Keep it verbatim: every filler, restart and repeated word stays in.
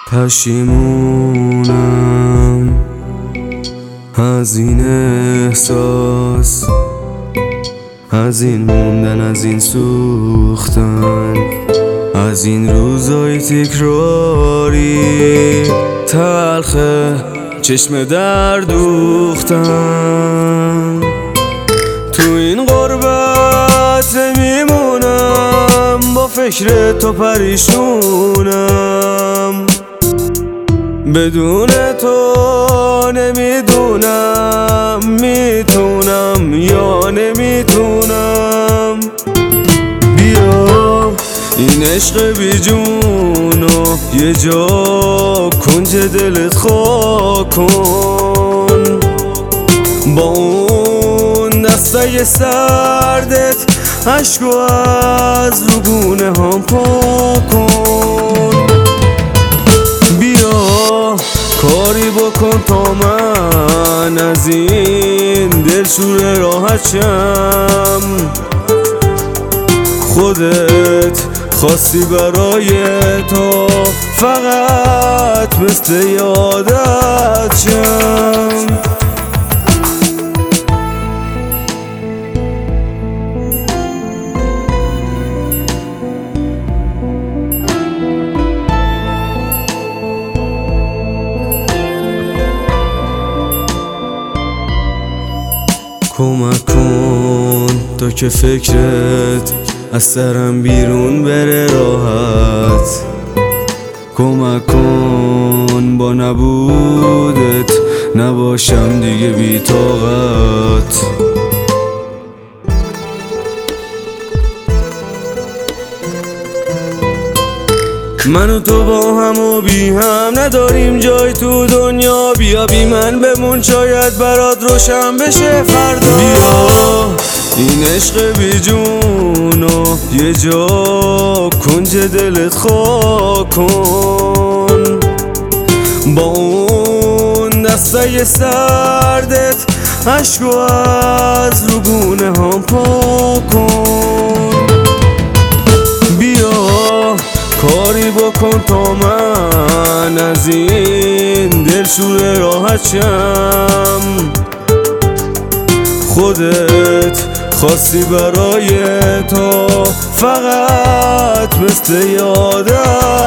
پشیمونم از این احساس، از این موندن، از این سوختن، از این روزای تکراری تلخه چشم در دوختن. تو این غربت نمیمونم، با فکر تو پریشونم، بدون تو نمیدونم میتونم یا نمیتونم. بیا این عشق بی جونو یه جا کنج دلت خاک کن، با اون دستای سردت عشقو از رو گونه هم پاک کن. بیا کاری بکن تا من از این دلشوره راحت شم، خودت خواستی برای تو فقط مثل یادت شم. کمک کن تا که فکرت از سرم بیرون بره راحت، کمک کن با نبودت نباشم دیگه بی طاقت. من و تو با هم و بی هم نداریم جای تو دنیا، بیا بی من بمون شاید برات روشن بشه فردا. بیا این عشق بی جونو یه جا کنج دلت خاک کن، با اون دستای سردت عشقو از رو گونه هم پاک کن. بیا کاری بکن تا من از این دلشوره راحت شم، خودت خواستی برای تو فقط مثل یادت